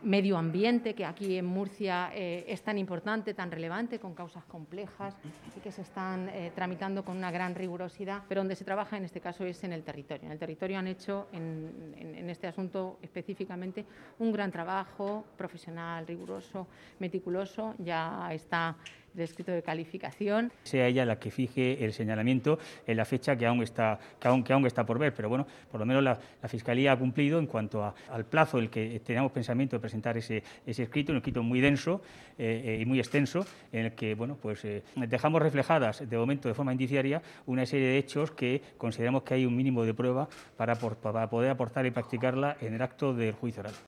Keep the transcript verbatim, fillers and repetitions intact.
medio ambiente, que aquí en Murcia eh, es tan importante, tan relevante, con causas complejas y que se están eh, tramitando con una gran rigurosidad, pero donde se trabaja en este caso es en el territorio. En el territorio han hecho en, en, en este asunto específicamente un gran trabajo profesional, riguroso, meticuloso. Ya está el escrito de calificación. Sea ella la que fije el señalamiento en la fecha que aún está, que aún, que aún está por ver, pero bueno, por lo menos la, la Fiscalía ha cumplido en cuanto a, al plazo el que teníamos pensamiento de presentar ese, ese escrito, un escrito muy denso eh, y muy extenso, en el que bueno, pues eh, dejamos reflejadas de momento de forma indiciaria una serie de hechos que consideramos que hay un mínimo de prueba para, por, para poder aportar y practicarla en el acto del juicio oral.